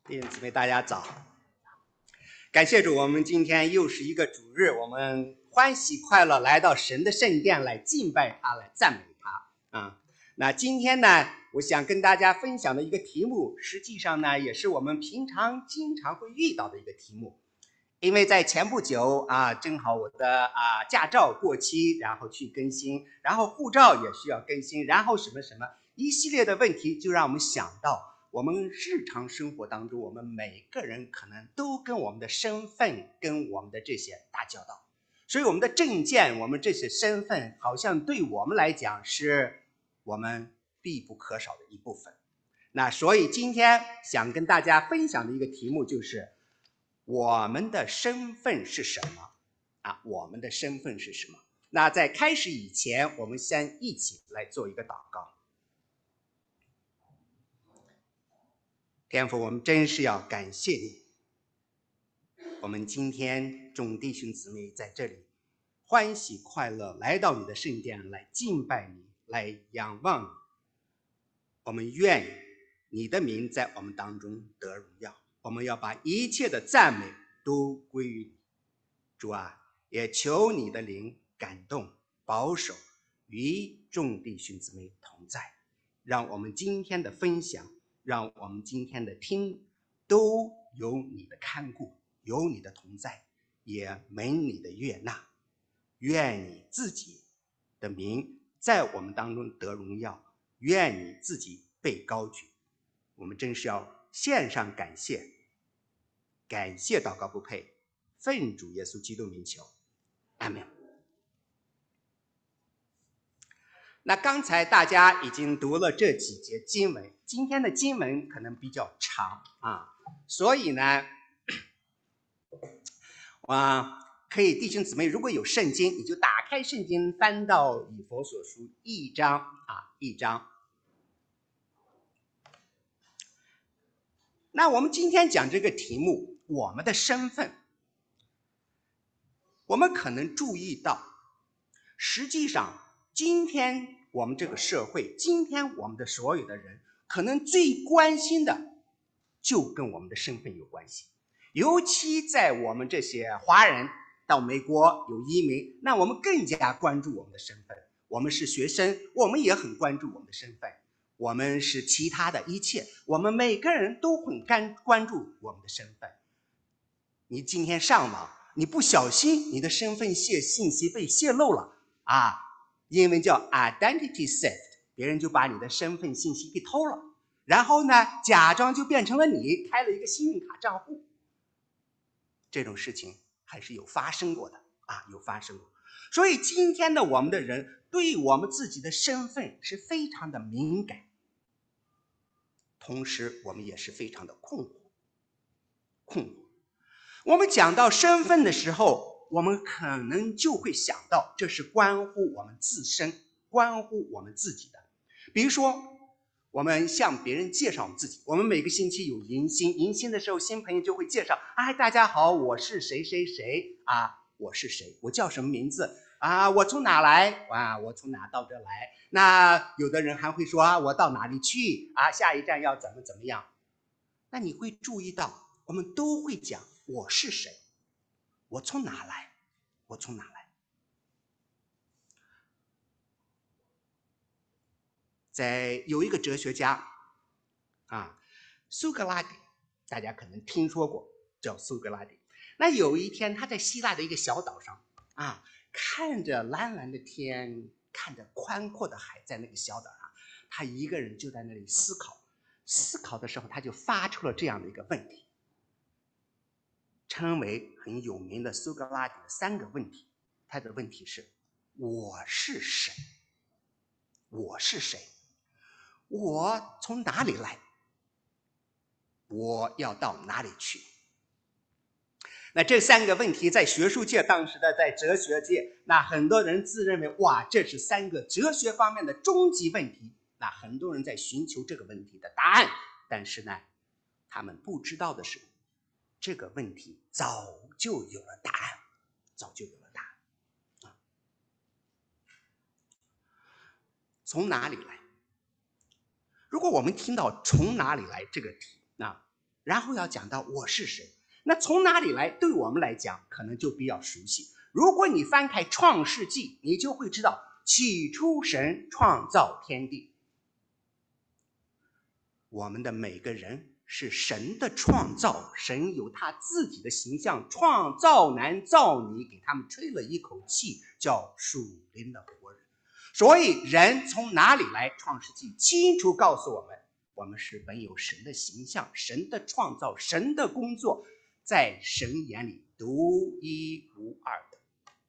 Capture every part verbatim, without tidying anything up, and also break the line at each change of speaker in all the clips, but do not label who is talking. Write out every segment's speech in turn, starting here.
弟兄姊妹，大家早！感谢主，我们今天又是一个主日，我们欢喜快乐来到神的圣殿来敬拜他，来赞美他啊。那今天呢，我想跟大家分享的一个题目，实际上呢，也是我们平常经常会遇到的一个题目。因为在前不久啊，正好我的啊驾照过期，然后去更新，然后护照也需要更新，然后什么什么一系列的问题，就让我们想到我们日常生活当中，我们每个人可能都跟我们的身份跟我们的这些打交道，所以我们的证件，我们这些身份，好像对我们来讲是我们必不可少的一部分。那所以今天想跟大家分享的一个题目就是我们的身份是什么啊？我们的身份是什么？那在开始以前，我们先一起来做一个祷告。天父，我们真是要感谢你，我们今天众弟兄姊妹在这里欢喜快乐来到你的圣殿来敬拜你，来仰望你。我们愿你的名在我们当中得荣耀，我们要把一切的赞美都归于你。主啊，也求你的灵感动保守与众弟兄姊妹同在，让我们今天的分享，让我们今天的听都有你的看顾，有你的同在，也蒙你的悦纳。愿你自己的名在我们当中得荣耀，愿你自己被高举。我们真是要献上感谢，感谢祷告不配，奉主耶稣基督名求，阿们。那刚才大家已经读了这几节经文，今天的经文可能比较长啊，所以呢，啊，可以弟兄姊妹如果有圣经，你就打开圣经，翻到以弗所书一章啊，一章。那我们今天讲这个题目，我们的身份，我们可能注意到，实际上今天我们这个社会，今天我们的所有的人，可能最关心的就跟我们的身份有关系。尤其在我们这些华人到美国有移民，那我们更加关注我们的身份。我们是学生，我们也很关注我们的身份。我们是其他的一切，我们每个人都很关注我们的身份。你今天上网，你不小心你的身份信息被泄露了啊，英文叫 identity theft， 别人就把你的身份信息给偷了，然后呢假装就变成了你，开了一个信用卡账户。这种事情还是有发生过的啊，有发生过。所以今天的我们的人对我们自己的身份是非常的敏感，同时我们也是非常的困惑困惑我们讲到身份的时候，我们可能就会想到这是关乎我们自身，关乎我们自己的。比如说我们向别人介绍我们自己，我们每个星期有迎新，迎新的时候新朋友就会介绍，哎，大家好，我是谁谁谁啊，我是谁，我叫什么名字啊，我从哪来啊，我从哪到这来。那有的人还会说啊，我到哪里去啊，下一站要怎么怎么样。那你会注意到我们都会讲我是谁，我从哪来，我从哪来。在有一个哲学家啊，苏格拉底，大家可能听说过，叫苏格拉底。那有一天他在希腊的一个小岛上啊，看着蓝蓝的天，看着宽阔的海，在那个小岛上，他一个人就在那里思考。思考的时候，他就发出了这样的一个问题，称为很有名的苏格拉底的三个问题。他的问题是：我是谁？我是谁？我从哪里来？我要到哪里去？那这三个问题在学术界，当时的在哲学界，那很多人自认为哇，这是三个哲学方面的终极问题。那很多人在寻求这个问题的答案，但是呢，他们不知道的是，这个问题早就有了答案，早就有了答案。从哪里来？如果我们听到从哪里来这个题，那然后要讲到我是谁。那从哪里来，对我们来讲可能就比较熟悉。如果你翻开创世纪，你就会知道起初神创造天地。我们的每个人是神的创造，神有他自己的形象，创造男造女，给他们吹了一口气，叫属灵的活人。所以人从哪里来，创世纪清楚告诉我们，我们是本有神的形象，神的创造，神的工作，在神眼里独一无二的。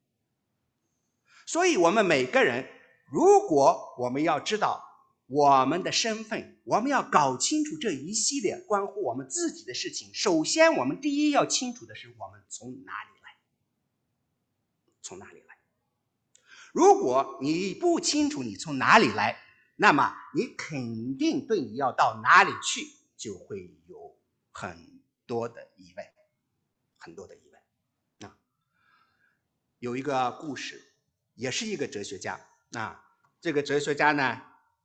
所以我们每个人，如果我们要知道我们的身份，我们要搞清楚这一系列关乎我们自己的事情，首先我们第一要清楚的是我们从哪里来，从哪里来。如果你不清楚你从哪里来，那么你肯定对你要到哪里去就会有很多的疑问，很多的疑问。啊，有一个故事，也是一个哲学家啊，这个哲学家呢，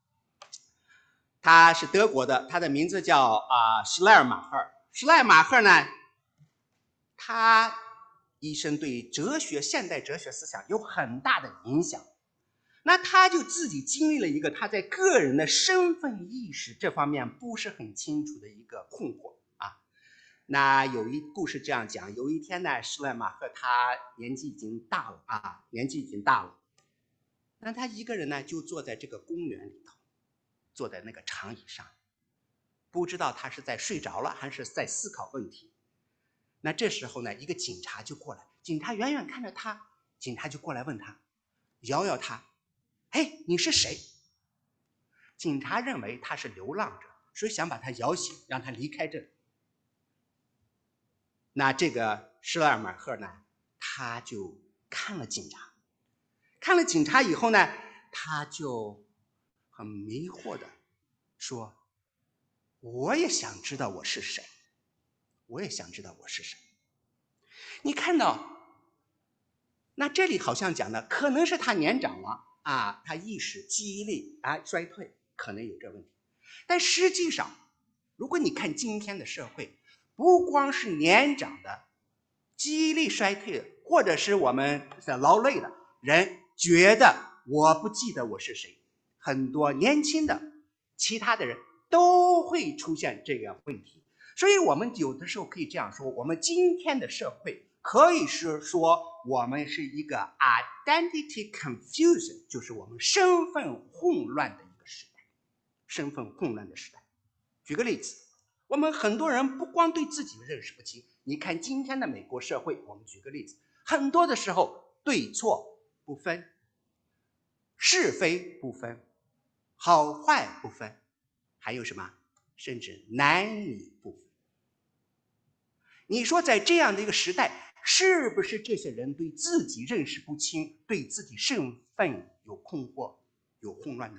他是德国的，他的名字叫啊施莱尔马赫尔。施莱尔马赫尔呢，他一生对哲学、现代哲学思想有很大的影响。那他就自己经历了一个他在个人的身份意识这方面不是很清楚的一个困惑啊。那有一故事这样讲，有一天呢，施莱马赫他年纪已经大了啊，年纪已经大了。那他一个人呢，就坐在这个公园里头，坐在那个长椅上，不知道他是在睡着了还是在思考问题。那这时候呢，一个警察就过来，警察远远看着他，警察就过来问他，摇摇他，哎，你是谁？警察认为他是流浪者，所以想把他摇醒，让他离开这里。那这个施莱尔马赫呢，他就看了警察，看了警察以后呢，他就很迷惑的说，我也想知道我是谁，我也想知道我是谁。你看到，那这里好像讲的可能是他年长了啊，他意识记忆力啊衰退，可能有这问题。但实际上，如果你看今天的社会，不光是年长的记忆力衰退的，或者是我们劳累的人觉得我不记得我是谁，很多年轻的其他的人都会出现这个问题。所以我们有的时候可以这样说，我们今天的社会可以是说我们是一个 identity confusion， 就是我们身份混乱的一个时代，身份混乱的时代。举个例子，我们很多人不光对自己认识不清，你看今天的美国社会，我们举个例子，很多的时候对错不分，是非不分，好坏不分，还有什么？甚至男女不分。你说在这样的一个时代，是不是这些人对自己认识不清，对自己身份有困惑、有混乱呢？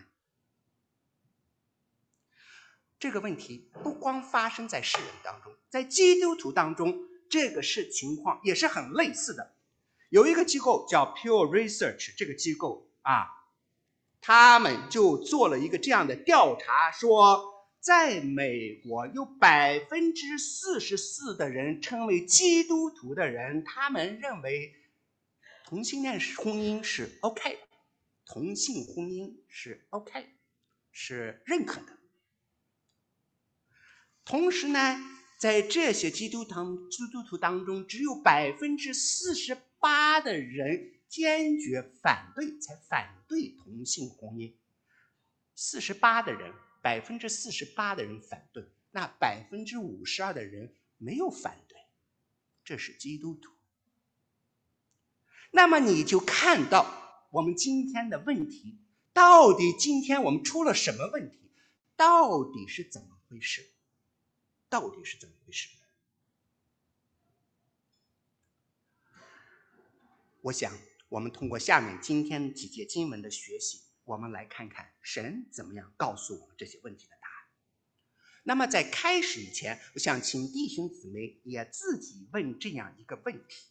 这个问题不光发生在世人当中，在基督徒当中，这个是情况也是很类似的。有一个机构叫 Pew Research， 这个机构啊，他们就做了一个这样的调查，说在美国有百分之四十四的人称为基督徒的人，他们认为同性恋婚姻是 OK， 同性婚姻是 OK， 是认可的。同时呢，在这些基督徒基督徒当中，只有百分之四十八的人坚决反对，才反对同性婚姻。四十八的人，百分之四十八的人反对，那百分之五十二的人没有反对，这是基督徒。那么你就看到我们今天的问题，到底今天我们出了什么问题？到底是怎么回事？到底是怎么回事？我想我们通过下面今天几节经文的学习，我们来看看神怎么样告诉我们这些问题的答案。那么在开始以前，我想请弟兄姊妹也自己问这样一个问题，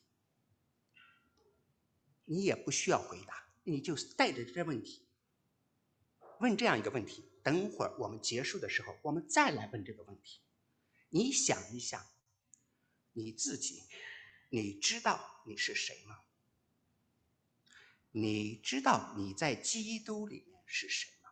你也不需要回答，你就带着这问题问这样一个问题，等会儿我们结束的时候我们再来问这个问题。 你想一想，你自己，你知道你是谁吗？你知道你在基督里面是谁吗？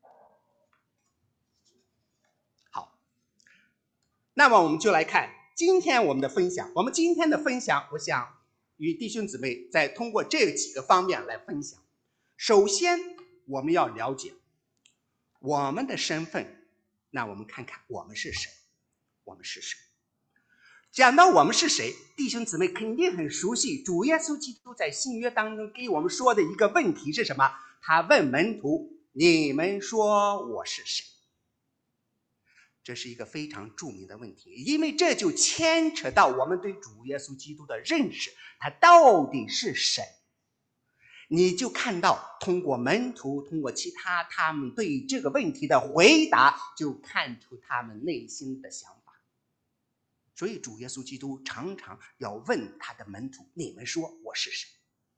好，那么我们就来看今天我们的分享。我们今天的分享，我想与弟兄姊妹再通过这几个方面来分享。首先，我们要了解我们的身份。那我们看看我们是谁？我们是谁？讲到我们是谁，弟兄姊妹肯定很熟悉，主耶稣基督在新约当中给我们说的一个问题是什么？他问门徒：你们说我是谁？这是一个非常著名的问题，因为这就牵扯到我们对主耶稣基督的认识，他到底是谁？你就看到通过门徒，通过其他他们对这个问题的回答，就看出他们内心的想法。所以主耶稣基督常常要问他的门徒：你们说我是谁？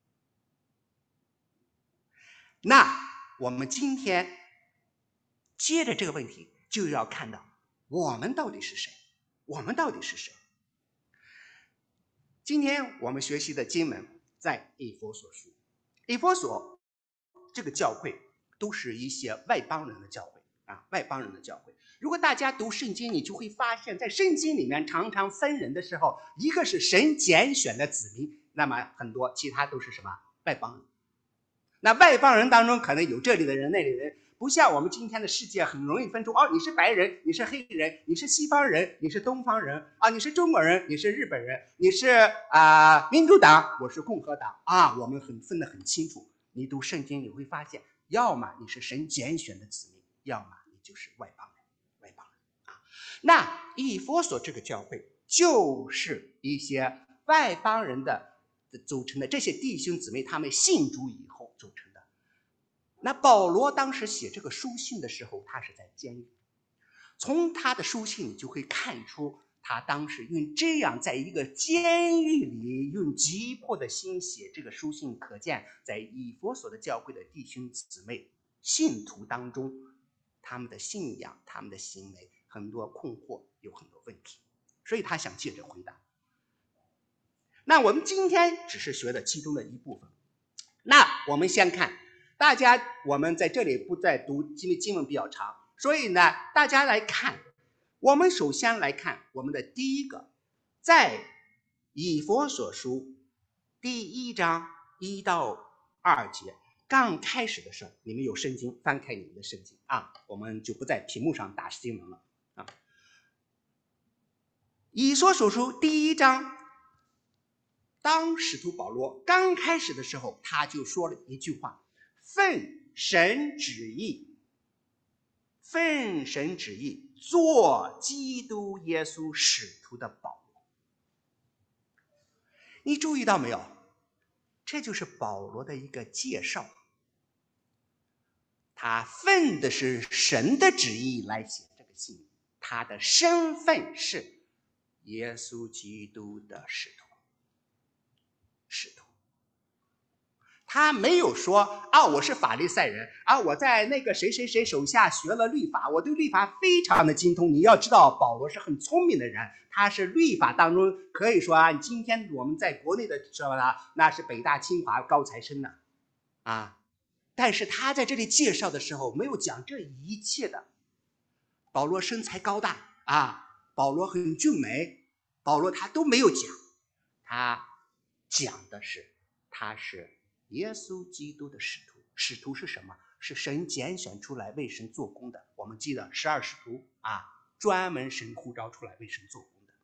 那我们今天接着这个问题，就要看到我们到底是谁？我们到底是谁？今天我们学习的经文在以弗所书。以弗所这个教会都是一些外邦人的教会啊，外邦人的教会。如果大家读圣经，你就会发现，在圣经里面常常分人的时候，一个是神拣选的子民，那么很多其他都是什么外邦人。那外邦人当中可能有这里的人那里的人，不像我们今天的世界很容易分出哦，你是白人，你是黑人，你是西方人，你是东方人啊，你是中国人，你是日本人，你是啊、呃、民主党，我是共和党啊，我们很分得很清楚。你读圣经你会发现，要么你是神拣选的子民，要么你就是外邦人。外邦人啊，那以弗所这个教会就是一些外邦人的组成的，这些弟兄姊妹他们信主以后组成的。那保罗当时写这个书信的时候，他是在监狱。从他的书信你就会看出，他当时用这样在一个监狱里用急迫的心写这个书信，可见在以弗所的教会的弟兄姊妹信徒当中，他们的信仰他们的行为很多困惑，有很多问题，所以他想借着回答。那我们今天只是学了其中的一部分。那我们先看大家，我们在这里不再读，因为经文比较长，所以呢大家来看，我们首先来看我们的第一个，在以弗所书第一章一到二节刚开始的时候，你们有圣经，翻开你们的圣经啊，我们就不在屏幕上打经文了啊。以弗所书第一章，当使徒保罗刚开始的时候，他就说了一句话：奉神旨意，奉神旨意做基督耶稣使徒的保罗。你注意到没有？这就是保罗的一个介绍。他奉的是神的旨意来写这个信，他的身份是耶稣基督的使徒。使徒，他没有说啊，我是法利赛人啊，我在那个谁谁谁手下学了律法，我对律法非常的精通。你要知道，保罗是很聪明的人，他是律法当中可以说啊，今天我们在国内的时候呢，那是北大清华高材生的啊。但是他在这里介绍的时候没有讲这一切的。保罗身材高大啊，保罗很俊美，保罗他都没有讲，他讲的是他是耶稣基督的使徒。使徒是什么？是神拣选出来为神做工的。我们记得十二使徒啊，专门神呼召出来为神做工的。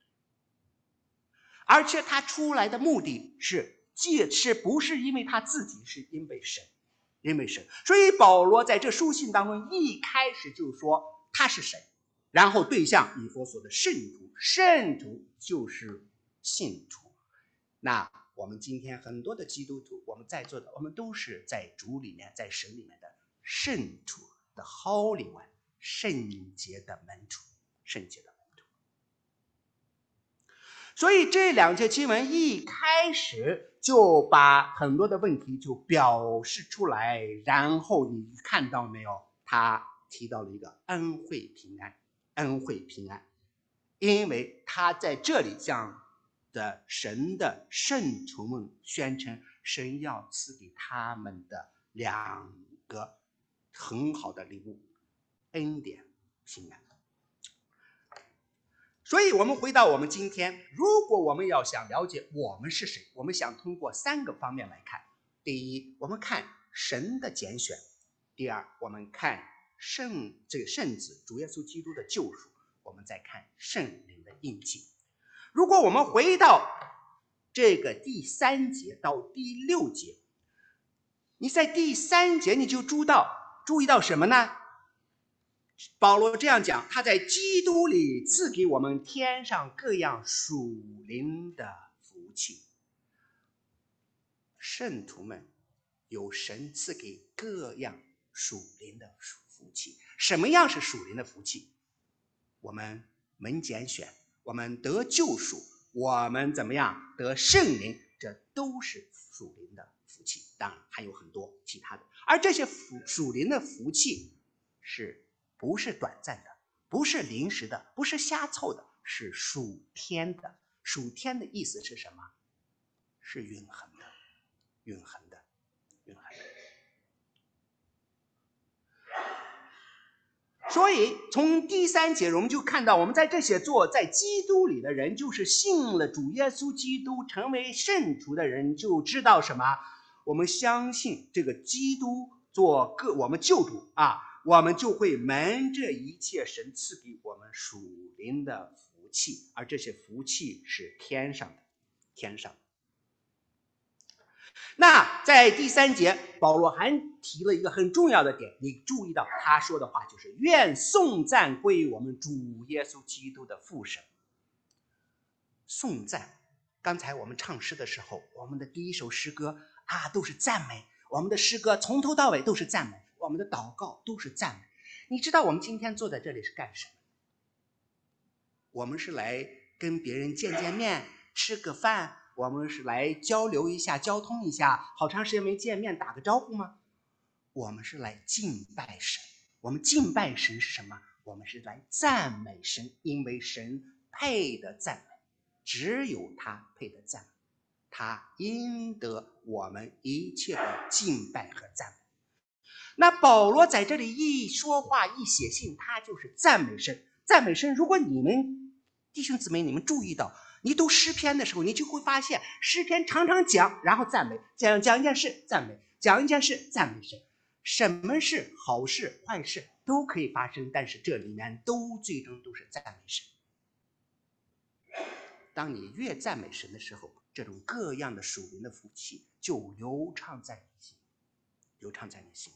而且他出来的目的是借，是不是因为他自己，是因为神，因为神。所以保罗在这书信当中一开始就说他是谁，然后对象以弗所的圣徒，圣徒就是信徒。那我们今天很多的基督徒，我们在座的，我们都是在主里面，在神里面的圣徒的 Holy One， 圣洁的门徒，圣洁的门徒。所以这两节经文一开始就把很多的问题就表示出来，然后你看到没有？他提到了一个恩惠平安，恩惠平安。 因为他在这里向的神的圣徒们宣称，神要赐给他们的两个很好的礼物，恩典、平安。所以我们回到我们今天，如果我们要想了解我们是谁，我们想通过三个方面来看。第一，我们看神的拣选；第二，我们看圣这个圣子主耶稣基督的救赎；我们再看圣灵的印记。如果我们回到这个第三节到第六节，你在第三节你就注意到注意到什么呢？保罗这样讲，他在基督里赐给我们天上各样属灵的福气。圣徒们有神赐给各样属灵的福气。什么样是属灵的福气？我们蒙拣选，我们得救赎，我们怎么样得圣灵，这都是属灵的福气。当然还有很多其他的，而这些属灵的福气是不是短暂的，不是临时的，不是瞎凑的，是属天的。属天的意思是什么？是永恒的，永恒的，永恒的。所以从第三节我们就看到，我们在这些做在基督里的人，就是信了主耶稣基督成为圣徒的人，就知道什么？我们相信这个基督做个我们救主啊，我们就会蒙这一切神赐给我们属灵的福气，而这些福气是天上的，天上的。那在第三节，保罗还提了一个很重要的点，你注意到他说的话就是愿颂赞归我们主耶稣基督的父神。颂赞，刚才我们唱诗的时候，我们的第一首诗歌啊都是赞美，我们的诗歌从头到尾都是赞美，我们的祷告都是赞美。你知道我们今天坐在这里是干什么？我们是来跟别人见见面，吃个饭，我们是来交流一下，交通一下，好长时间没见面打个招呼吗？我们是来敬拜神。我们敬拜神是什么？我们是来赞美神，因为神配得赞美，只有他配得赞美，他应得我们一切的敬拜和赞美。那保罗在这里一说话一写信，他就是赞美神，赞美神。如果你们弟兄姊妹你们注意到，你读诗篇的时候，你就会发现诗篇常常讲，然后赞美，讲讲一件事赞美，讲一件事赞美神。什么事好事坏事都可以发生，但是这里面都最终都是赞美神。当你越赞美神的时候，这种各样的属灵的福气就流畅在你心，流畅在你心。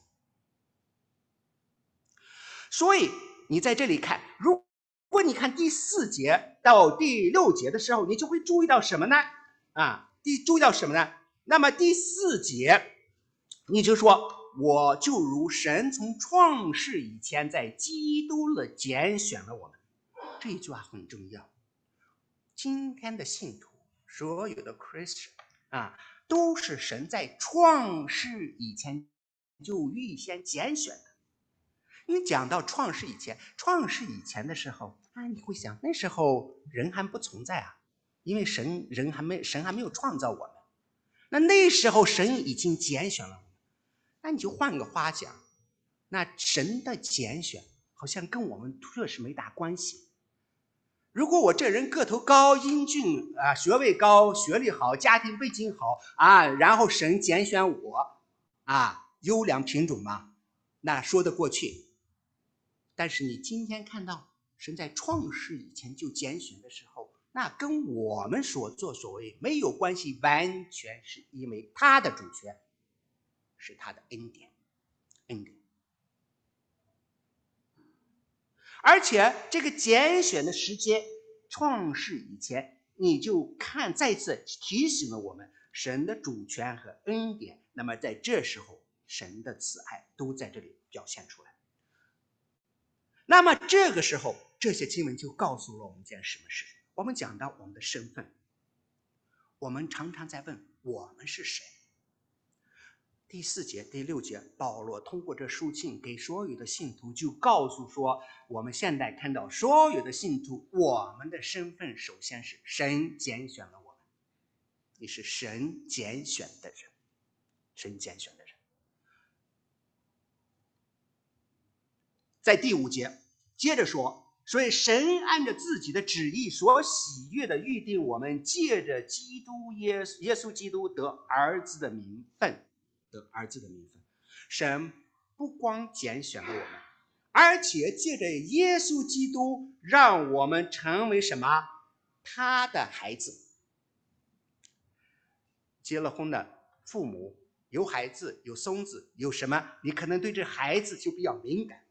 所以你在这里看，如果你看第四节到第六节的时候，你就会注意到什么呢？啊，第注意到什么呢？那么第四节你就说，我就如神从创世以前在基督里拣选了我们。这一句话很重要。今天的信徒，所有的 Christian 啊，都是神在创世以前就预先拣选的。你讲到创世以前，创世以前的时候啊，你会想那时候人还不存在啊，因为神人还没神还没有创造我们。那那时候神已经拣选了我们。那你就换个话讲，那神的拣选好像跟我们确实没大关系。如果我这人个头高、英俊啊，学位高、学历好、家庭背景好啊，然后神拣选我啊，优良品种嘛，那说得过去。但是你今天看到神在创世以前就拣选的时候，那跟我们所作所为没有关系，完全是因为他的主权，是他的恩典，恩典。而且这个拣选的时间，创世以前，你就看再次提醒了我们神的主权和恩典。那么在这时候，神的慈爱都在这里表现出来。那么这个时候，这些经文就告诉了我们一件什么事？我们讲到我们的身份，我们常常在问我们是谁。 第四节、第六节，保罗通过这书信给所有的信徒就告诉说，我们现在看到所有的信徒，我们的身份首先是神拣选了我们，你是神拣选的人，神拣选的人。在第五节接着说，所以神按着自己的旨意所喜悦的预定我们，借着基督耶稣耶稣基督得儿子的名分，得儿子的名分。神不光拣选了我们，而且借着耶稣基督让我们成为什么？他的孩子。结了婚的父母有孩子有孙子有什么，你可能对这孩子就比较敏感。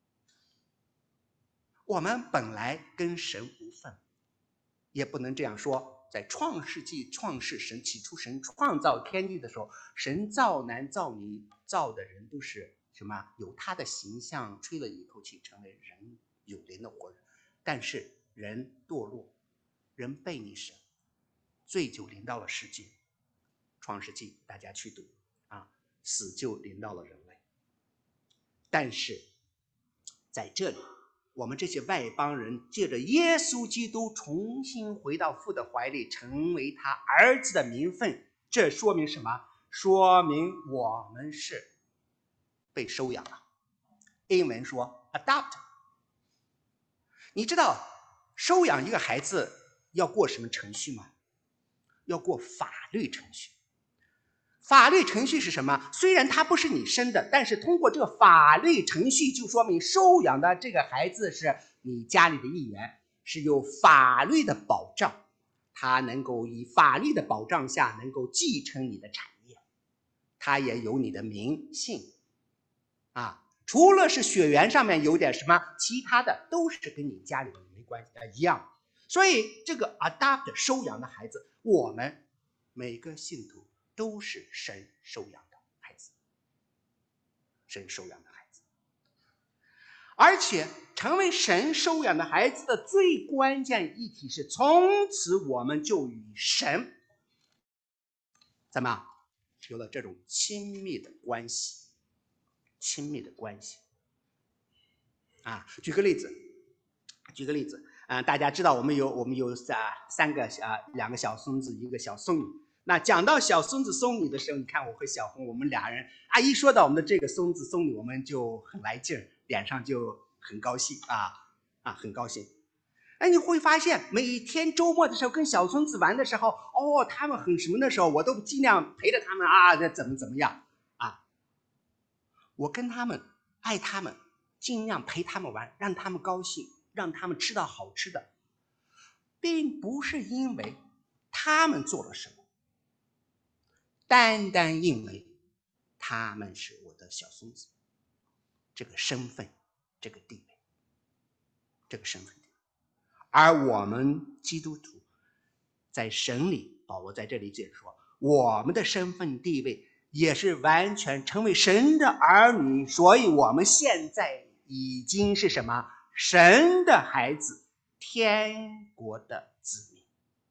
我们本来跟神无分，也不能这样说。在创世纪创世神起初神创造天地的时候，神造男造女造的人都是什么？有他的形象，吹了一口气成为人有灵的活人。但是人堕落，人背逆神，罪就临到了世界。创世纪大家去读啊，死就临到了人类。但是在这里，我们这些外邦人借着耶稣基督重新回到父的怀里，成为他儿子的名分。这说明什么？说明我们是被收养了。英文说 adopt。 你知道收养一个孩子要过什么程序吗？要过法律程序。法律程序是什么？虽然他不是你生的，但是通过这个法律程序就说明收养的这个孩子是你家里的一员，是有法律的保障，他能够以法律的保障下能够继承你的产业，他也有你的名姓啊。除了是血缘上面有点什么，其他的都是跟你家里的没关系的一样。所以这个 adopt 收养的孩子，我们每个信徒都是神收养的孩子，神收养的孩子。而且成为神收养的孩子的最关键一体是，从此我们就与神怎么有了这种亲密的关系，亲密的关系啊。举个例子，举个例子啊、呃，大家知道我们有我们有啊三个啊两个小孙子，一个小孙女。那讲到小孙子孙女的时候，你看我和小红，我们俩人啊，一说到我们的这个孙子孙女，我们就很来劲儿，脸上就很高兴啊啊，很高兴。哎，你会发现每天周末的时候跟小孙子玩的时候，哦，他们很什么的时候，我都尽量陪着他们啊，这怎么怎么样啊？我跟他们爱他们，尽量陪他们玩，让他们高兴，让他们吃到好吃的，并不是因为他们做了什么，单单因为他们是我的小孙子，这个身份，这个地位，这个身份地位。而我们基督徒在神里，保罗在这里解说，我们的身份地位也是完全成为神的儿女，所以我们现在已经是什么？神的孩子，天国的子民。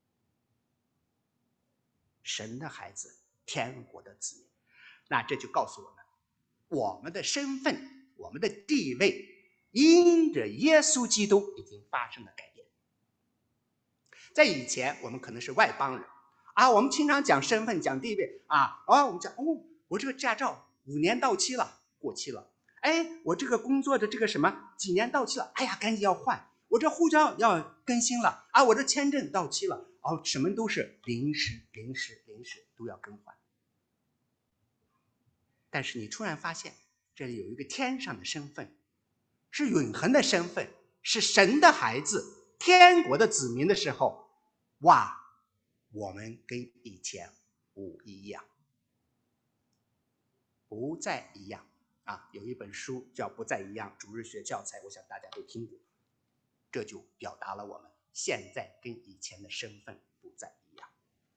神的孩子，天国的子民。那这就告诉我们，我们的身份，我们的地位，因着耶稣基督已经发生了改变。在以前，我们可能是外邦人啊，我们经常讲身份、讲地位啊，啊，我们讲哦，我这个驾照五年到期了，过期了。哎，我这个工作的这个什么几年到期了，哎呀，赶紧要换。我这护照要更新了啊，我这签证到期了，哦，什么都是临时、临时、临时都要更换。但是你突然发现，这里有一个天上的身份，是永恒的身份，是神的孩子，天国的子民的时候，哇，我们跟以前不一样，不再一样啊！有一本书叫《不再一样》，主日学教材，我想大家都听过。这就表达了我们现在跟以前的身份不再一样，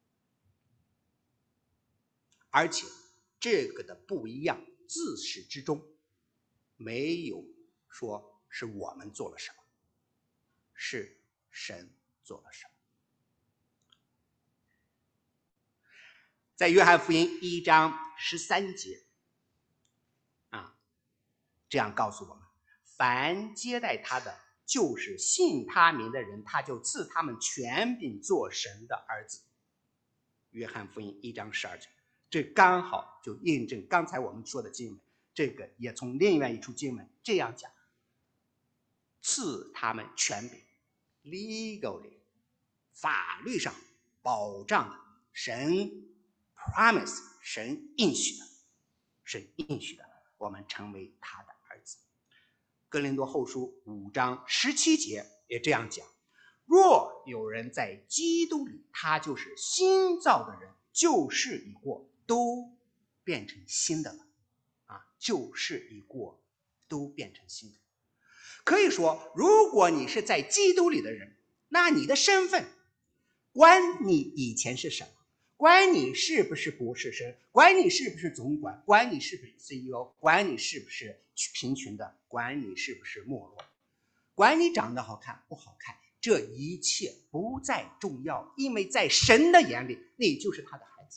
而且这个的不一样，自始至终没有说是我们做了什么，是神做了什么。 在约翰福音一章十三节啊，这样告诉我们：凡接待他的，就是信他名的人，他就赐他们权柄做神的儿子。约翰福音一章十二节，这刚好就印证刚才我们说的经文，这个也从另外一处经文这样讲，赐他们权柄 legally 法律上保障的，神 promise 神应许的，神应许的，我们成为他的儿子。哥林多后书五章十七节也这样讲：若有人在基督里，他就是新造的人，旧事已过，都变成新的了啊！旧事已过，都变成新的。可以说，如果你是在基督里的人，那你的身份管你以前是什么，管你是不是博士生，管你是不是总管，管你是不是 C E O， 管你是不是贫穷的，管你是不是没落，管你长得好看不好看，这一切不再重要，因为在神的眼里，你就是他的孩子。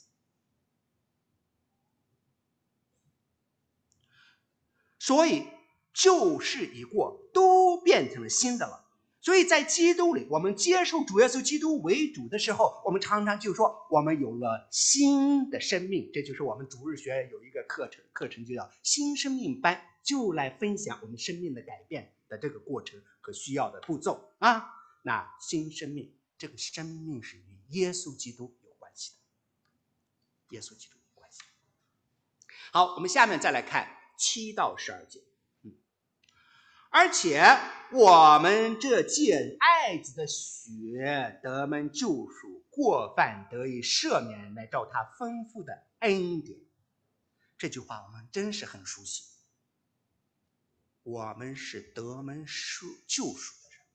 所以旧事已过，都变成了新的了。所以在基督里，我们接受主耶稣基督为主的时候，我们常常就说我们有了新的生命。这就是我们主日学有一个课程，课程就叫新生命班，就来分享我们生命的改变的这个过程和需要的步骤啊。那新生命，这个生命是与耶稣基督有关系的，耶稣基督有关系。好，我们下面再来看七到十二节。而且我们这借爱子的血得蒙救赎，过犯得以赦免，来照他丰富的恩典。这句话我们真是很熟悉。我们是得蒙救赎的人，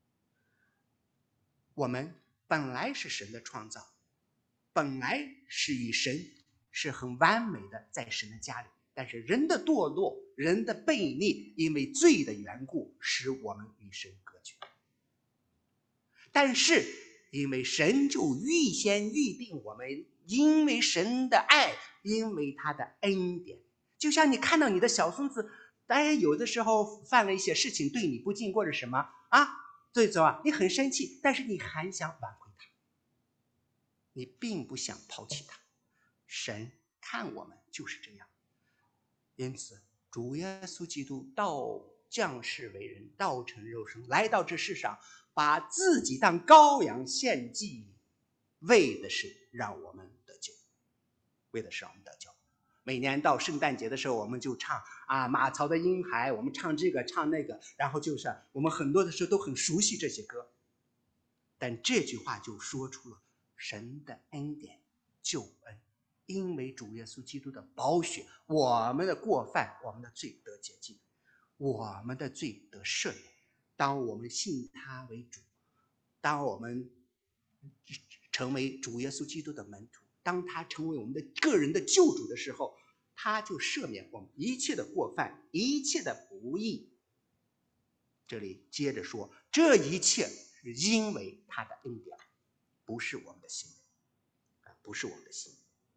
我们本来是神的创造，本来是与神是很完美的，在神的家里。但是人的堕落，人的悖逆，因为罪的缘故，使我们与神隔绝。但是因为神就预先预定我们，因为神的爱，因为他的恩典，就像你看到你的小孙子，当然有的时候犯了一些事情对你不敬或者什么啊，所以说啊，你很生气，但是你还想挽回他，你并不想抛弃他。神看我们就是这样。因此主耶稣基督道降世为人，道成肉身，来到这世上，把自己当羔羊献祭，为的是让我们得救，为的是让我们得救。每年到圣诞节的时候，我们就唱啊马槽的婴孩，我们唱这个唱那个，然后就是我们很多的时候都很熟悉这些歌。但这句话就说出了神的恩典救恩，因为主耶稣基督的宝血，我们的过犯，我们的罪得洁净，我们的罪得赦免。当我们信他为主，当我们成为主耶稣基督的门徒，当他成为我们的个人的救主的时候，他就赦免我们一切的过犯，一切的不义。这里接着说，这一切是因为他的恩典，不是我们的行为，不是我们的行为。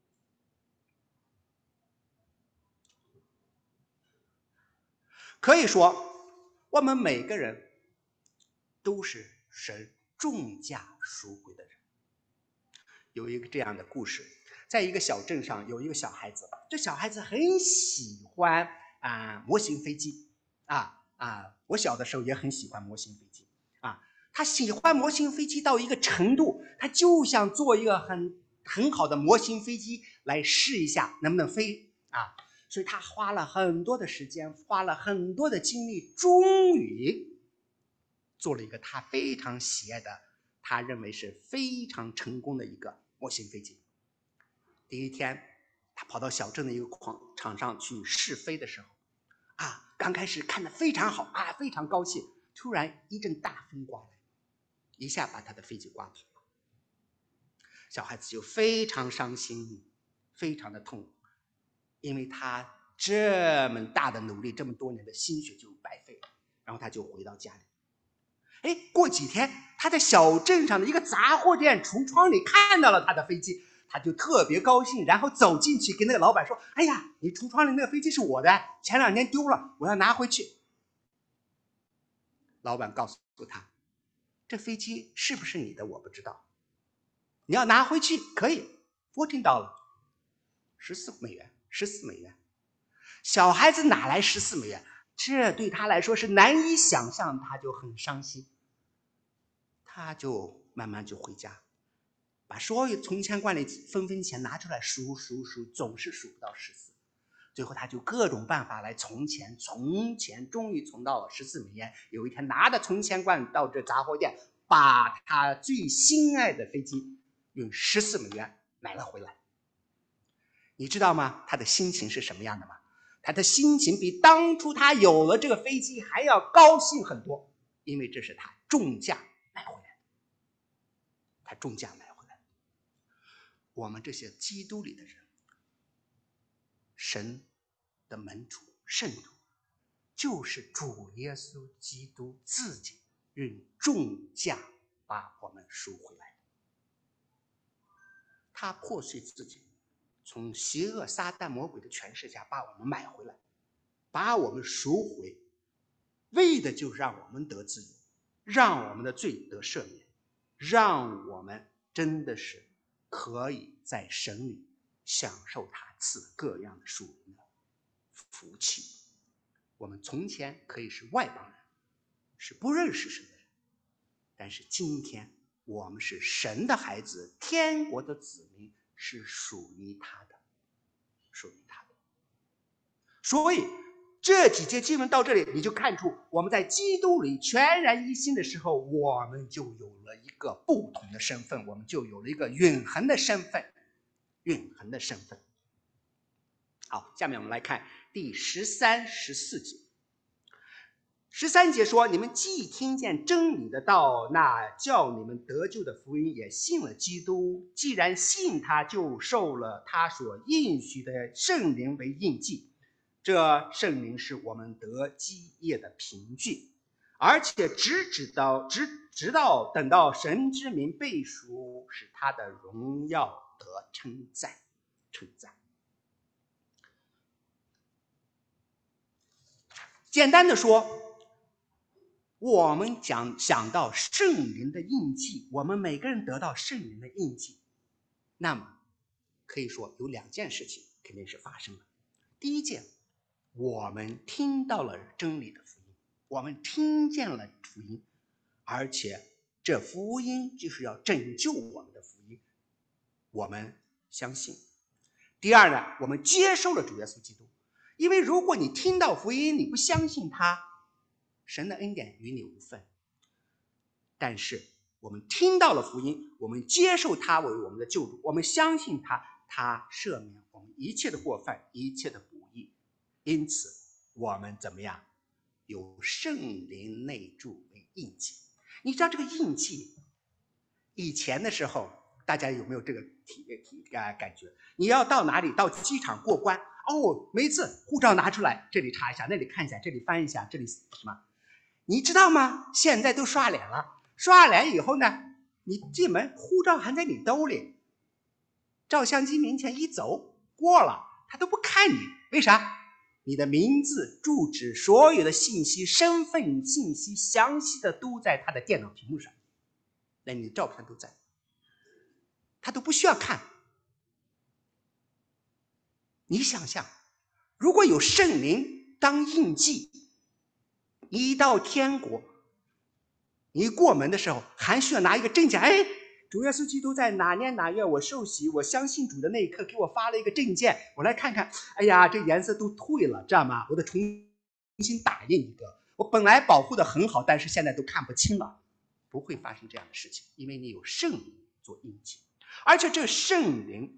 可以说，我们每个人都是神重价赎回的人。有一个这样的故事，在一个小镇上有一个小孩子，这小孩子很喜欢啊模型飞机啊啊！我小的时候也很喜欢模型飞机啊。他喜欢模型飞机到一个程度，他就想做一个很很好的模型飞机来试一下能不能飞啊。所以他花了很多的时间，花了很多的精力，终于做了一个他非常喜爱的，他认为是非常成功的一个模型飞机。第一天他跑到小镇的一个场上去试飞的时候啊，刚开始看得非常好啊，非常高兴。突然一阵大风刮来，一下把他的飞机刮跑了。小孩子就非常伤心，非常的痛苦，因为他这么大的努力，这么多年的心血就白费了。然后他就回到家里。哎，过几天他在小镇上的一个杂货店橱窗里看到了他的飞机， 他就特别高兴，然后走进去跟那个老板说：“哎呀，你橱窗里那个飞机是我的，前两年丢了，我要拿回去。”老板告诉他：“这飞机是不是你的我不知道，你要拿回去可以 ，fourteen dollar， 十四美元，十四美元。小孩子哪来十四美元？这对他来说是难以想象，他就很伤心。他就慢慢就回家，把所有存钱罐里分分钱拿出来数数数，总是数不到十四。最后他就各种办法来存钱，存钱终于存到了十四美元。有一天拿着存钱罐到这杂货店，把他最心爱的飞机用十四美元买了回来。你知道吗？他的心情是什么样的吗？他的心情比当初他有了这个飞机还要高兴很多，因为这是他重价买回来的，他重价买回来的。我们这些基督里的人，神的门徒圣徒，就是主耶稣基督自己用重价把我们赎回来的。他破碎自己，从邪恶撒旦魔鬼的权势下把我们买回来，把我们赎回，为的就是让我们得自由，让我们的罪得赦免，让我们真的是可以在神里享受他赐各样的属灵的福气。我们从前可以是外邦人，是不认识神的人，但是今天我们是神的孩子，天国的子民，是属于他的，属于他的。所以这几节经文到这里，你就看出我们在基督里全然一心的时候，我们就有了一个不同的身份，我们就有了一个永恒的身份，永恒的身份。好，下面我们来看第十三、十四节。十三节说：“你们既听见真理的道，那叫你们得救的福音，也信了基督。既然信他，就受了他所应许的圣灵为印记。这圣灵是我们得基业的凭据，而且直直到直直到等到神之名背书，使他的荣耀得称赞，称赞。”简单的说，我们讲想到圣灵的印记，我们每个人得到圣灵的印记，那么可以说有两件事情肯定是发生了。第一件，我们听到了真理的福音，我们听见了福音，而且这福音就是要拯救我们的福音，我们相信。第二呢，我们接受了主耶稣基督。因为如果你听到福音，你不相信他，神的恩典与你无分。但是我们听到了福音，我们接受他为我们的救主，我们相信他，他赦免我们一切的过犯，一切的不义。因此我们怎么样？有圣灵内住为印记。你知道这个印记，以前的时候大家有没有这个体体感觉？你要到哪里？到机场过关哦，每次护照拿出来，这里查一下，那里看一下，这里翻一下，这里什么？你知道吗？现在都刷脸了，刷脸以后呢，你进门护照还在你兜里，照相机面前一走过了，他都不看你，为啥？你的名字、住址、所有的信息、身份信息，详细的都在他的电脑屏幕上，那你的照片都在，他都不需要看。你想象，如果有圣灵当印记，你一到天国，你一过门的时候还需要拿一个证件，哎，主耶稣基督在哪年哪月我受洗，我相信主的那一刻给我发了一个证件，我来看看，哎呀，这颜色都退了，知道吗？我得重新打印一个，我本来保护的很好，但是现在都看不清了。不会发生这样的事情，因为你有圣灵做印记，而且这圣灵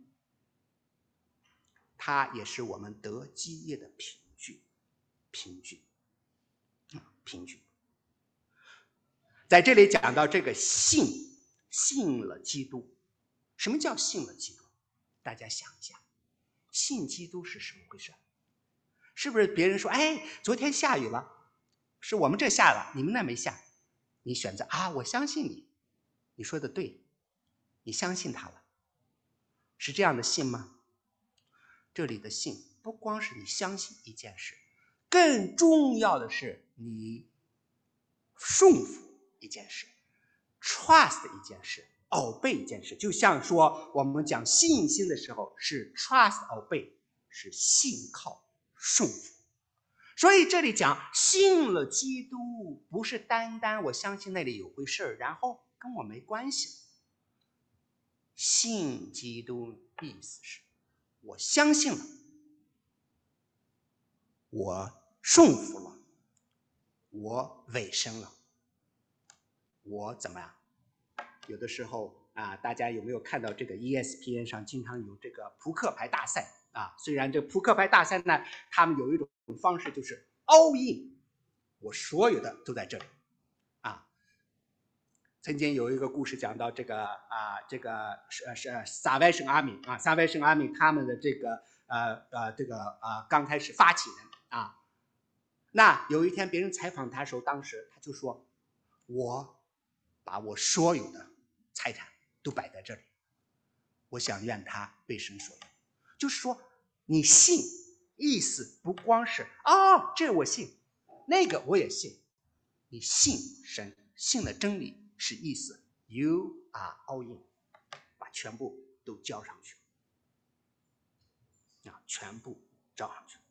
它也是我们得基业的凭据，凭据，凭据。在这里讲到这个信，信了基督。什么叫信了基督？大家想一下，信基督是什么回事？是不是别人说，哎，昨天下雨了，是我们这下了，你们那没下，你选择啊，我相信你，你说的对，你相信他了。 是这样的信吗？这里的信不光是你相信一件事，更重要的是你顺服一件事， trust 一件事，obey 一件事。就像说我们讲信心的时候是 trust obey， 是信靠顺服。所以这里讲信了基督，不是单单我相信那里有回事，然后跟我没关系。信基督意思是我相信了，我顺服了，我委身了，我怎么样？有的时候啊，大家有没有看到这个 E S P N 上经常有这个扑克牌大赛啊？虽然这扑克牌大赛呢，他们有一种方式就是 all in， 我所有的都在这里啊。曾经有一个故事讲到这个啊，这个是是萨外省阿米啊，萨外省阿米他们的这个呃呃这个呃刚开始发起人啊，那有一天别人采访他的时候，当时他就说，我把我所有的财产都摆在这里，我想愿他为神所用。就是说你信，意思不光是哦这我信，那个我也信，你信神，信了真理，是意思 you are all in， 把全部都交上去啊，全部交上去。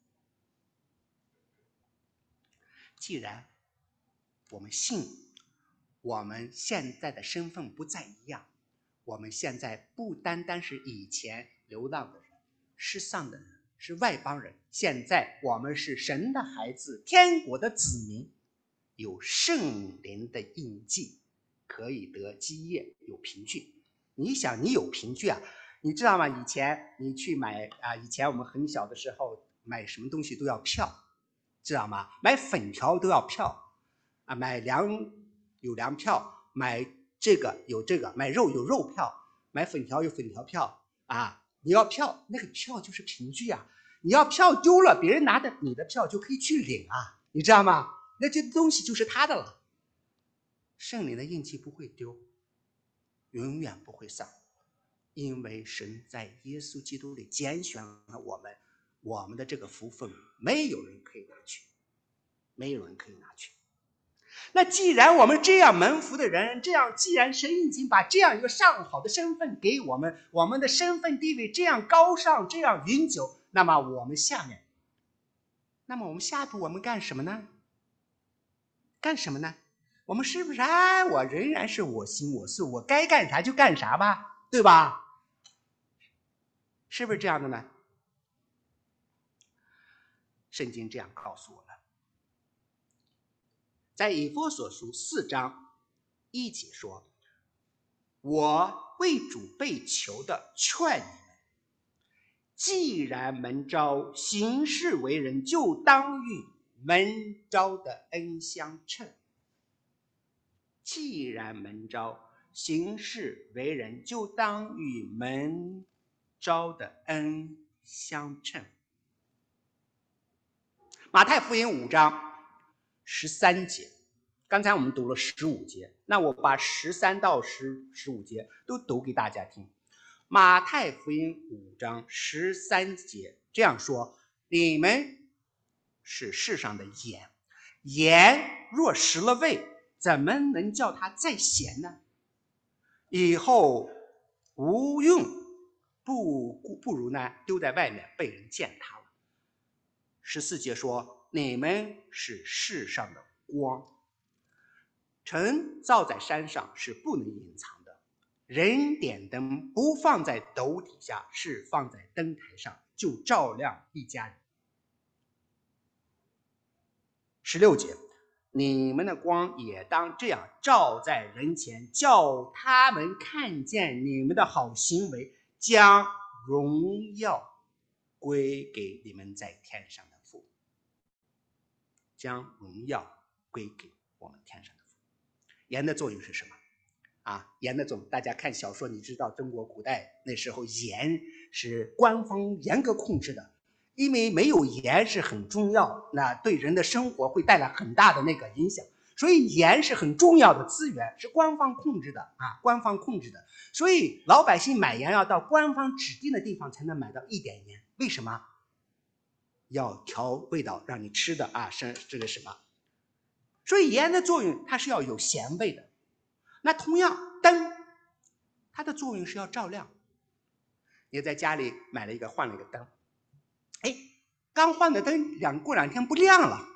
既然我们信，我们现在的身份不再一样，我们现在不单单是以前流浪的人，失丧的人，是外邦人，现在我们是神的孩子，天国的子民，有圣灵的印记，可以得基业，有凭据。你想你有凭据啊，你知道吗？以前你去买啊，以前我们很小的时候买什么东西都要票，知道吗？买粉条都要票啊，买粮有粮票，买这个有这个，买肉有肉票，买粉条有粉条票啊。你要票，那个票就是凭据啊。你要票丢了，别人拿着你的票就可以去领啊，你知道吗？那这东西就是他的了。圣灵的印记不会丢，永远不会丧，因为神在耶稣基督里拣选了我们，我们的这个福分没有人可以拿去，没有人可以拿去。那既然我们这样蒙福的人，这样既然神已经把这样一个上好的身份给我们，我们的身份地位这样高尚，这样永久，那么我们下面，那么我们下一步我们干什么呢？干什么呢？我们是不是哎，我仍然是我行我素，我该干啥就干啥吧，对吧？是不是这样的呢？圣经这样告诉我们，在以弗所书四章一节说，我为主被囚的劝你们，既然蒙召行事为人，就当与蒙召的恩相称。既然蒙召行事为人，就当与蒙召的恩相称。马太福音五章十三节，刚才我们读了十五节，那我把十三到十十五节都读给大家听。马太福音五章十三节这样说：你们是世上的盐，盐若失了味，怎么能叫它再咸呢？以后无用，不不如呢丢在外面被人践踏了。十四节说，你们是世上的光，城造在山上是不能隐藏的，人点灯不放在斗底下，是放在灯台上，就照亮一家人。十六节，你们的光也当这样照在人前，叫他们看见你们的好行为，将荣耀归给你们在天上的父。将荣耀归给我们天上的父。盐的作用是什么啊？盐的作用，大家看小说，你知道中国古代那时候盐是官方严格控制的，因为没有盐是很重要，那对人的生活会带来很大的那个影响。 所以盐是很重要的资源，是官方控制的啊，官方控制的。所以老百姓买盐要到官方指定的地方才能买到一点盐。为什么？要调味道，让你吃的啊，是这个什么？所以盐的作用，它是要有咸味的。那同样，灯，它的作用是要照亮。你在家里买了一个，换了一个灯，哎，刚换的灯，两过两天不亮了，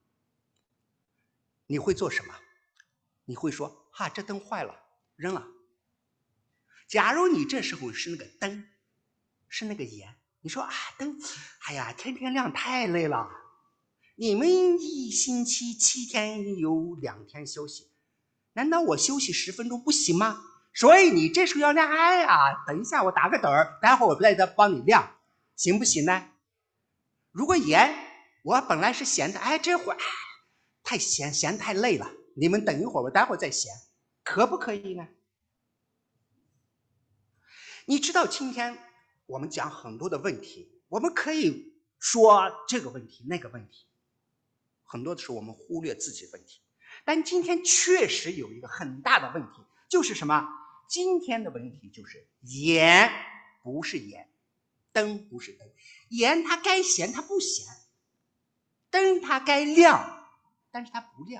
你会做什么？你会说，哈，这灯坏了，扔了。假如你这时候是那个灯，是那个盐，你说啊，灯，哎呀，天天亮太累了。你们一星期七天有两天休息，难道我休息十分钟不行吗？所以你这时候要亮，哎呀，等一下我打个盹儿，待会儿我再再帮你亮，行不行呢？如果盐我本来是咸的，哎，这会儿太咸，咸太累了，你们等一会儿，我待会儿再咸，可不可以呢？你知道今天我们讲很多的问题，我们可以说这个问题那个问题，很多的时候我们忽略自己的问题。但今天确实有一个很大的问题，就是什么？今天的问题就是盐不是盐，灯不是灯。盐它该咸它不咸，灯它该亮但是它不亮。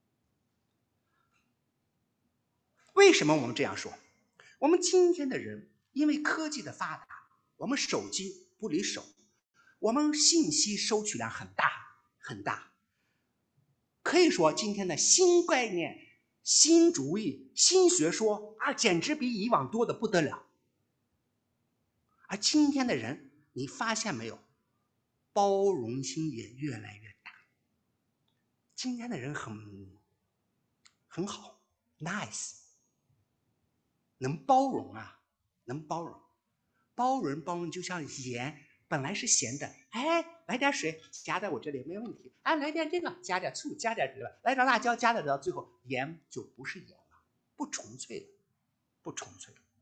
为什么我们这样说？我们今天的人因为科技的发达，我们手机不离手，我们信息收取量很大很大。可以说今天的新概念、新主意、新学说啊，简直比以往多得不得了。而今天的人，你发现没有，包容心也越来越大。今天的人很很好 ，nice， 能包容啊，能包容，包容包容，就像盐本来是咸的，哎，来点水加在我这里没问题，哎，来点这个加点醋，加点这个，来点辣椒，加点到最后盐就不是盐了，不纯粹了，不纯粹了。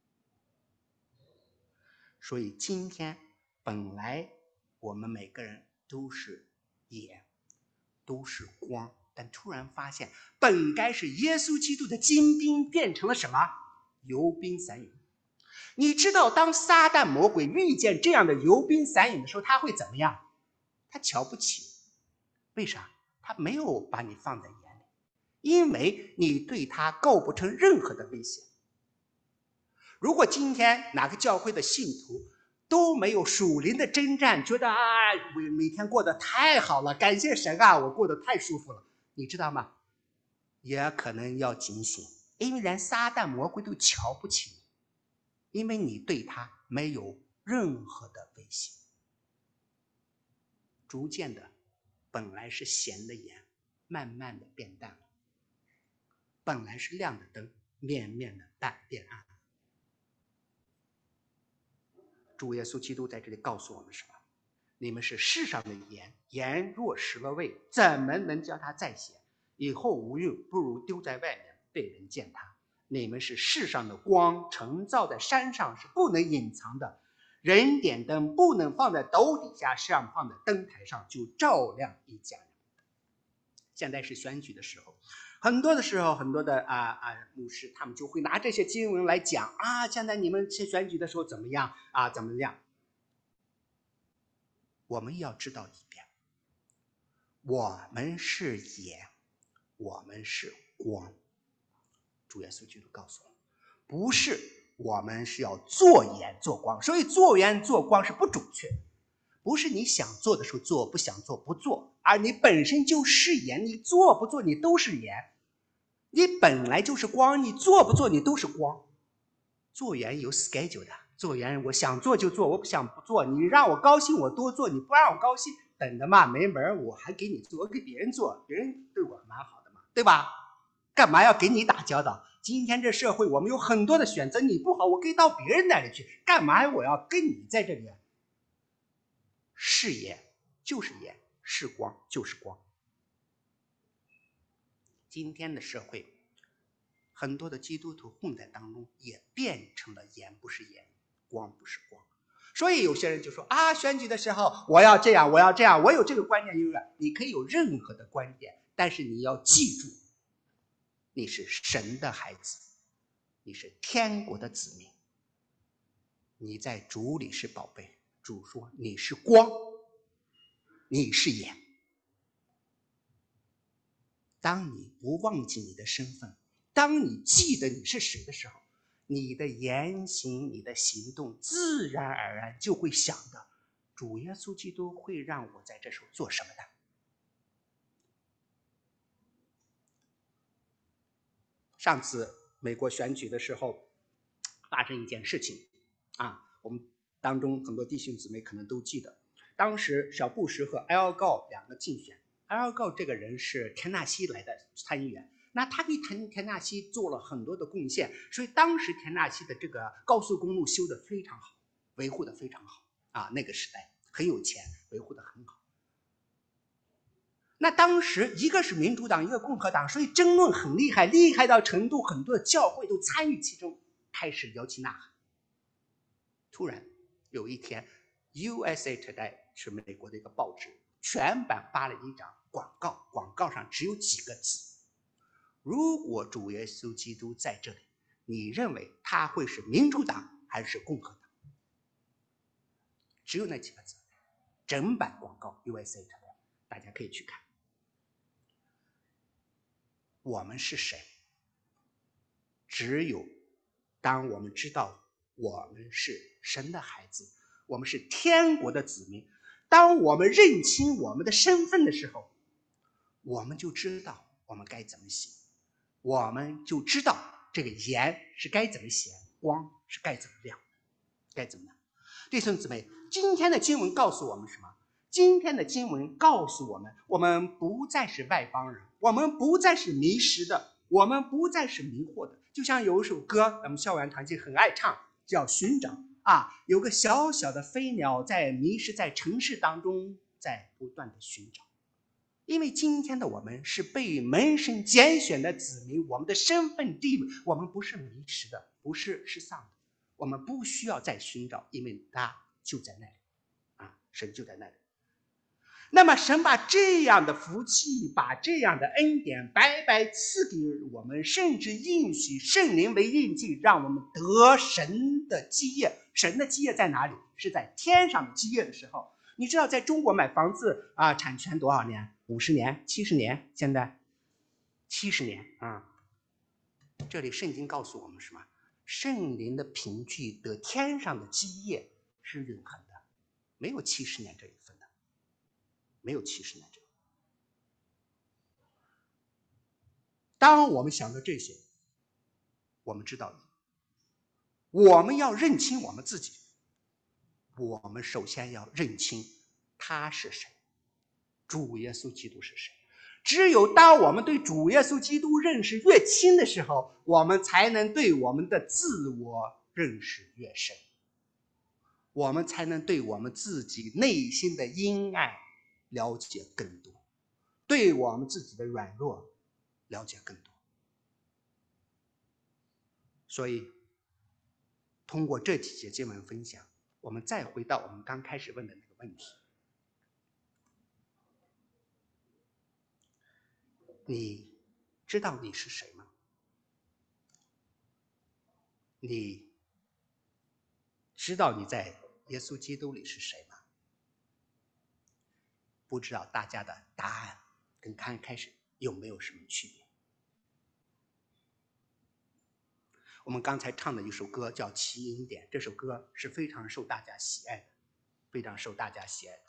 所以今天本来我们每个人都是盐，都是光，但突然发现本该是耶稣基督的精兵变成了什么？游兵散语。你知道当撒旦魔鬼遇见这样的游兵散语的时候，他会怎么样？他瞧不起。为啥？他没有把你放在眼里，因为你对他构不成任何的威胁。如果今天哪个教会的信徒都没有属灵的征战，觉得啊，我每天过得太好了，感谢神啊，我过得太舒服了，你知道吗？也可能要警醒，因为连撒旦魔鬼都瞧不起你，因为你对他没有任何的威胁。逐渐的，本来是咸的盐，慢慢的变淡了；本来是亮的灯，面面的淡变暗。主耶稣基督在这里告诉我们什么？你们是世上的盐，盐若失了味，怎么能叫它再咸？以后无用，不如丢在外面，被人践踏。你们是世上的光，城造在山上是不能隐藏的。人点灯不能放在斗底下，是让放在灯台上，就照亮一家人。现在是选举的时候，很多的时候，很多的啊啊牧师他们就会拿这些经文来讲啊，现在你们选举的时候怎么样啊？怎么样？我们要知道一点，我们是盐，我们是光。主耶稣基督告诉我们，不是我们是要做盐做光，所以做盐做光是不准确的。不是你想做的时候做，不想做不做，而你本身就是盐，你做不做你都是盐，你本来就是光，你做不做你都是光。做盐有 schedule 的，做盐我想做就做，我不想不做，你让我高兴我多做，你不让我高兴等着嘛没门，我还给你做，我给别人做，别人对我蛮好的嘛，对吧？干嘛要给你打交道？今天这社会我们有很多的选择，你不好我可以到别人那里去，干嘛我要跟你在这里？是盐就是盐，是光就是光。今天的社会很多的基督徒混在当中，也变成了盐不是盐，光不是光。所以有些人就说啊，选举的时候我要这样我要这样，我有这个观念。你可以有任何的观点， 但是你要记住，你是神的孩子，你是天国的子民，你在主里是宝贝。主说你是光，你是盐。当你不忘记你的身份，当你记得你是谁的时候，你的言行你的行动自然而然就会想的，主耶稣基督会让我在这时候做什么呢？上次美国选举的时候发生一件事情啊，我们当中很多弟兄姊妹可能都记得，当时小布什和埃尔高两个竞选。埃尔高这个人是田纳西来的参议员，那他给田田纳西做了很多的贡献，所以当时田纳西的这个高速公路修得非常好，维护得非常好啊，那个时代很有钱，维护得很好。那当时一个是民主党，一个共和党，所以争论很厉害，厉害到程度很多的教会都参与其中，开始摇旗呐喊。突然有一天 U S A Today 是美国的一个报纸，全版发了一张广告，广告上只有几个字：如果主耶稣基督在这里，你认为他会是民主党还是共和党？只有那几个字，整版广告 U S A Today， 大家可以去看。我们是谁？只有当我们知道我们是神的孩子，我们是天国的子民，当我们认清我们的身份的时候，我们就知道我们该怎么行，我们就知道这个盐是该怎么咸，光是该怎么亮，该怎么样。弟兄姊妹，今天的经文告诉我们什么？今天的经文告诉我们，我们不再是外邦人，我们不再是迷失的，我们不再是迷惑的。就像有一首歌，咱们校园团契很爱唱，叫《寻找》啊，有个小小的飞鸟在迷失在城市当中，在不断的寻找。因为今天的我们是被门神拣选的子民，我们的身份地位，我们不是迷失的，不是失丧的，我们不需要再寻找，因为他就在那里啊，神就在那里。那么神把这样的福气，把这样的恩典白白赐给我们，甚至应许圣灵为印记，让我们得神的基业。神的基业在哪里？是在天上的基业的时候。你知道在中国买房子啊，产权多少年？五十年、七十年？现在七十年啊。这里圣经告诉我们什么？圣灵的凭据得天上的基业是永恒的，没有七十年这一份的，没有七十年这。当我们想到这些，我们知道我们要认清我们自己，我们首先要认清他是谁，主耶稣基督是谁。只有当我们对主耶稣基督认识越清的时候，我们才能对我们的自我认识越深，我们才能对我们自己内心的阴暗了解更多，对我们自己的软弱了解更多。所以通过这几节经文分享，我们再回到我们刚开始问的那个问题，你知道你是谁吗？你知道你在耶稣基督里是谁吗？不知道大家的答案跟刚开始有没有什么区别？我们刚才唱的一首歌叫《奇恩典》，这首歌是非常受大家喜爱的，非常受大家喜爱的。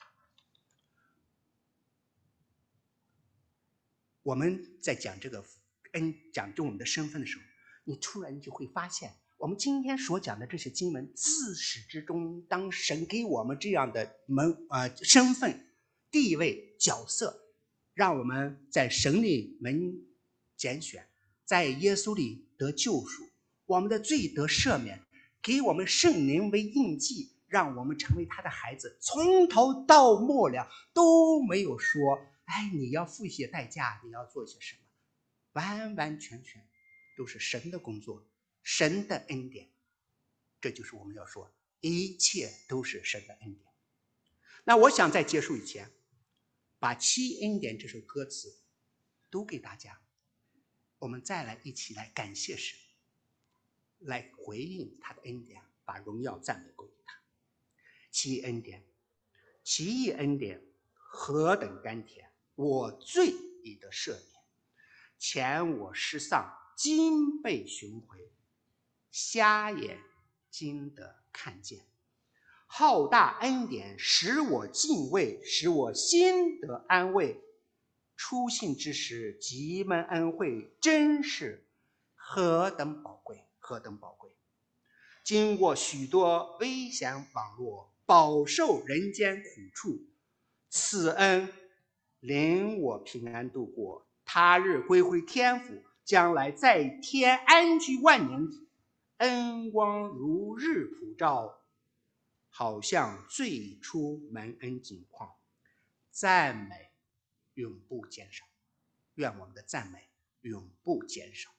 我们在讲这个恩，讲中我们的身份的时候，你突然就会发现，我们今天所讲的这些经文，自始至终，当神给我们这样的门呃身份、地位、角色，让我们在神里门拣选，在耶稣里得救赎，我们的罪得赦免，给我们圣灵为印记，让我们成为他的孩子，从头到末了都没有说哎，你要付一些代价，你要做些什么，完完全全都是神的工作，神的恩典。这就是我们要说，一切都是神的恩典。那我想在结束以前，把七恩典这首歌词读给大家，我们再来一起来感谢神，来回应他的恩典，把荣耀赞美归给他。奇异恩典，奇异恩典何等甘甜，我罪已得赦免，前我失丧，今被寻回，瞎眼今得看见。浩大恩典使我敬畏，使我心得安慰。初信之时极蒙恩惠，真是何等宝贵，何等宝贵！经过许多危险网络，饱受人间苦处，此恩领我平安度过，他日归回天府，将来在天安居万年，恩光如日普照，好像最初蒙恩景况，赞美永不减少。愿我们的赞美永不减少。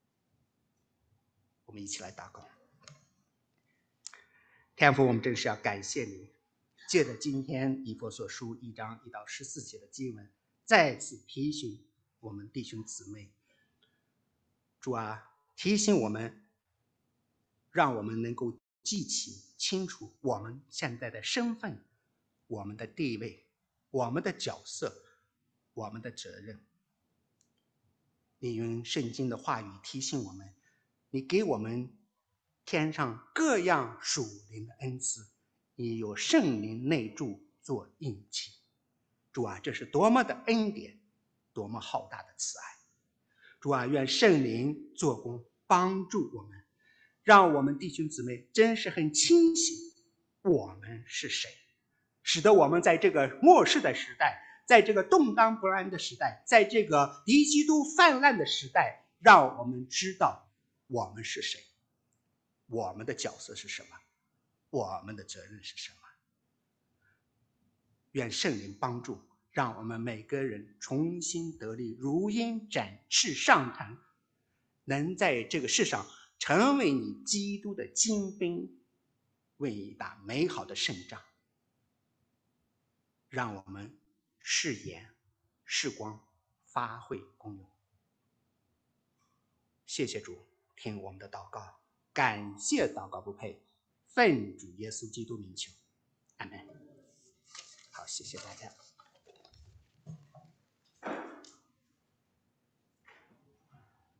我们一起来祷告。天父，我们真是要感谢你，借着今天以弗所书一章一到十四节的经文，再次提醒我们弟兄姊妹。主啊，提醒我们，让我们能够记起清楚我们现在的身份、我们的地位、我们的角色、我们的责任。你用圣经的话语提醒我们，你给我们天上各样属灵的恩赐，你有圣灵内住做印记。主啊，这是多么的恩典，多么浩大的慈爱。主啊，愿圣灵做工，帮助我们，让我们弟兄姊妹真是很清醒我们是谁，使得我们在这个末世的时代，在这个动荡不安的时代，在这个敌基督泛滥的时代，让我们知道我们是谁，我们的角色是什么，我们的责任是什么。愿圣灵帮助，让我们每个人重新得力，如鹰展翅上腾，能在这个世上成为你基督的精兵，为一打美好的胜仗。让我们是盐是光，发挥功用。谢谢主，听我们的祷告，感谢祷告不配，奉主耶稣基督名求，阿们。好，谢谢大家。